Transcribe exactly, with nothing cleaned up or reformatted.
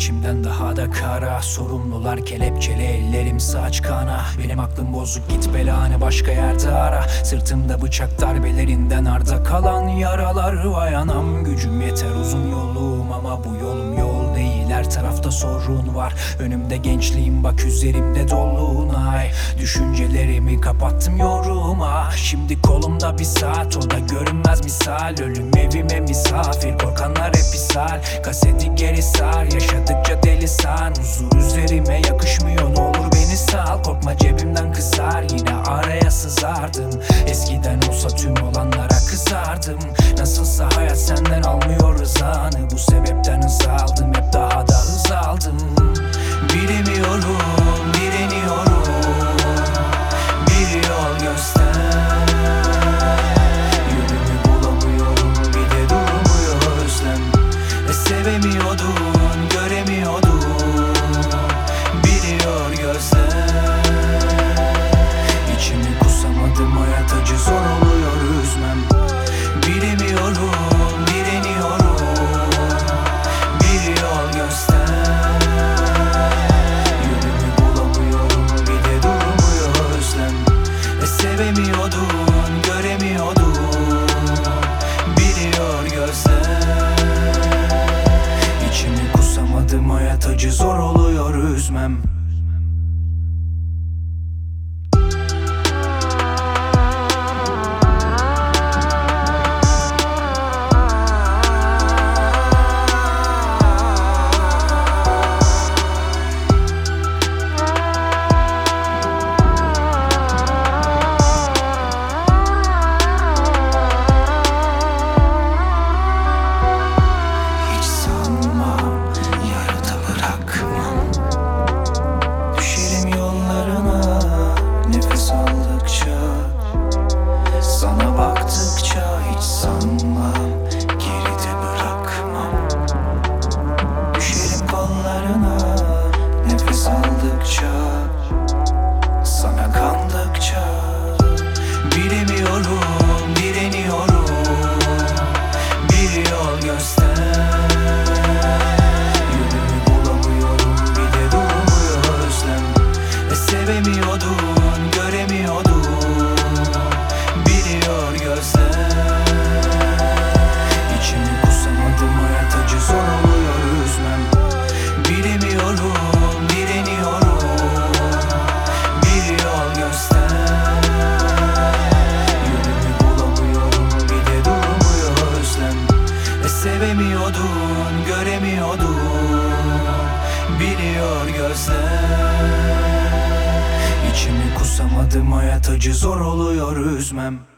içimden daha da kara. Sorumlular kelepçeli, ellerim saç kana. Benim aklım bozuk, git belanı başka yerde ara. Sırtımda bıçak darbelerinden arda kalan yaralar. Vay anam, gücüm yeter uzun yolum ama bu yolum yol değil. Her tarafta sorun var, önümde gençliğim, bak üzerimde dolunay. Düşüncelerimi kapattım yoruma. Şimdi kolumda bir saat, o da görünmez misal. Ölüm evime misafir, korkanlar hep ishal. Kaseti geri sar, yaşadıkça deli san. Huzur üzerime yakışmıyor, ne olur beni sal. Korkma cebimden kısar, yine araya sızardım. Eskiden olsa tüm olanlara kızardım. Nasılsa hayat senden almıyor rızanı. Bu sebepten hız aldım, hep daha da hız aldım. Bilemiyorum, direniyorum. Bir yol göster. Yönümü bulamıyorum, bir de durmuyor özlem. Ve sevemiyordun, göremiyordun. Biliyor gözler. İçimi kusamadım, hayat acı, zor oluyor üzmem. Bilemiyorum, direniyorum. Bir yol göster. Yönümü bulamıyorum, bir de durmuyor özlem. Ve sevemiyordun, göremiyordun. Biliyor gözler. İçimi kusamadım, hayat acı, zor oluyor üzmem. Sana baktıkça hiç sanmam, geride bırakmam. Düşerim kollarına, nefes aldıkça, sana kandıkça. Bilemiyorum, direniyorum. Bir yol göster. Yönümü bulamıyorum, bir de durmuyor özlem. Ve sevemiyordun, göremiyordun. Biliyor gözler. İçimi kusamadım, hayat acı, zor oluyor üzmem. Bilemiyorum, direniyorum. Bir yol göster. Yönümü bulamıyorum, bir de durmuyor özlem. Ve sevemiyordun, göremiyordun. Biliyor gözler. İçimi kusamadım, hayat acı, zor oluyor üzmem.